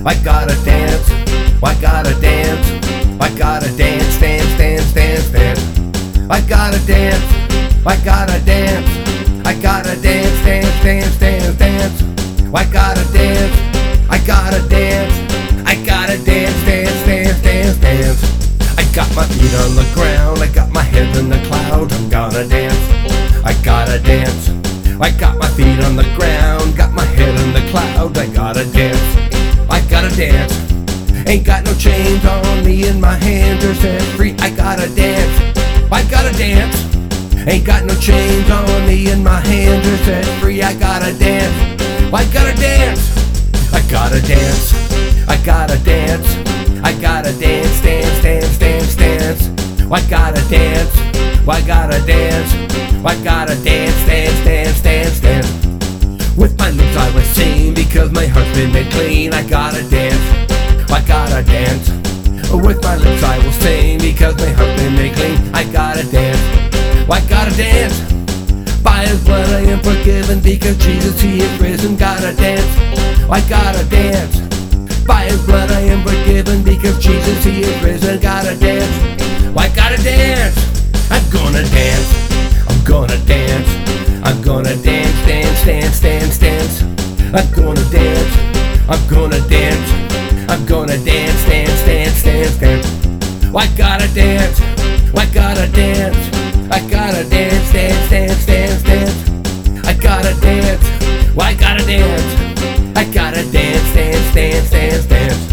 I gotta dance, I gotta dance, I gotta dance, dance, dance, dance, dance. I gotta dance, I gotta dance, I gotta dance, dance, dance, dance, dance. I gotta dance, I gotta dance, I gotta dance, dance, dance, dance, dance. I got my feet on the ground, I got my head in the cloud, I'm gonna dance, I gotta dance. I got my feet on the ground, got my head in the cloud, I gotta dance, I gotta dance. Ain't got no chains on me and my hands are set free, I gotta dance, I gotta dance. Ain't got no chains on me and my hands are set free, I gotta dance, I gotta dance. I gotta dance, I gotta dance, I gotta dance, dance, dance, dance, dance. I gotta dance, I gotta dance, I gotta dance, dance, dance, dance, dance. With my lips I will sing because my heart's been made clean. I gotta dance, I gotta dance. With my lips I will sing because my heart's been made clean. I gotta dance, I gotta dance. By His blood I am forgiven because Jesus He is risen. Gotta dance, I gotta dance. By His blood I am forgiven because Jesus He is risen. Gotta dance, I gotta dance. I'm gonna dance, I'm gonna dance, I'm gonna dance, dance, dance, dance, dance. I'm gonna dance, I'm gonna dance, I'm gonna dance, dance, dance, dance, dance. I gotta dance, I gotta dance, I gotta dance, dance, dance, dance, dance. I gotta dance, I gotta dance, I gotta dance, dance, dance, dance, dance.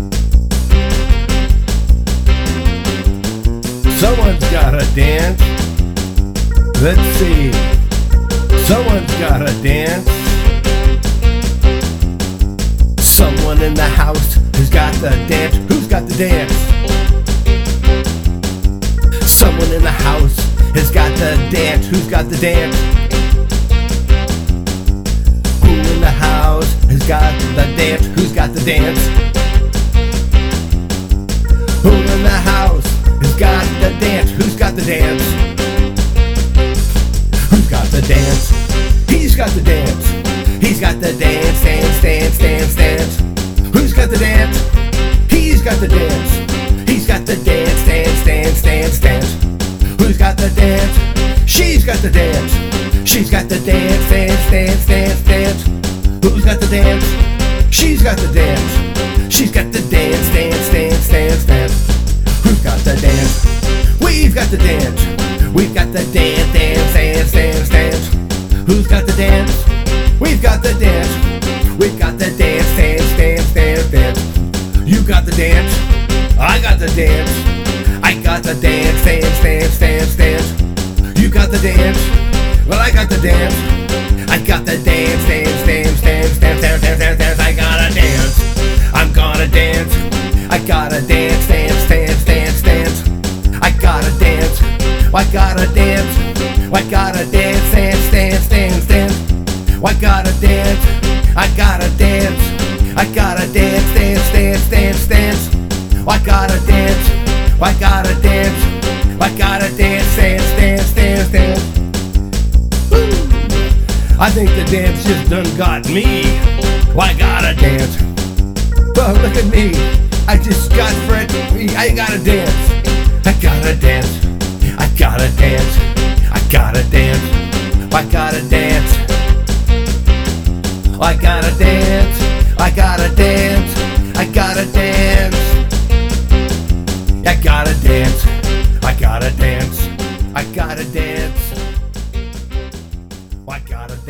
Someone's gotta dance. Let's see. Someone's gotta dance. Someone in the house who's got the dance. Who's got the dance? Someone in the house has got the dance. Who's got the dance? Who in the house has got the dance? Who's got the dance? Who in the house has got the dance? Who's got the dance? Who's got the dance? He's got the dance. He's got the dance, dance, dance, dance, dance. Who's got the dance? He's got the dance. He's got the dance, dance, dance, dance, dance. Who's got the dance? She's got the dance. She's got the dance, dance, dance, dance, dance. Who's got the dance? She's got the dance. She's got the dance, dance, dance, dance, dance. Who's got the dance? We've got the dance. We've got the dance, dance, dance, dance, dance. Who's got the dance? We've got the dance. We've got the dance, dance, dance, dance, dance. You got the dance. I got the dance. I got the dance, dance, dance, dance, dance. You got the dance. Well, I got the dance. I got the dance, dance, dance, dance, dance, dance, dance, dance, dance. I gotta dance. I'm gonna dance. I gotta dance, dance, dance, dance, dance. I gotta dance. I gotta dance. I gotta dance, dance, dance, dance, dance. I gotta dance. I gotta dance. I gotta dance, dance, dance, dance, dance. I gotta dance. I gotta dance. I gotta dance, dance, dance, dance, dance. Woo. I think the dance just done got me. I gotta dance. Oh, look at me. I just got Fred. I gotta dance. I gotta dance. I gotta dance. I gotta dance. I gotta dance. I gotta dance. I gotta dance. I gotta dance. I gotta dance. I gotta dance. I gotta dance. I gotta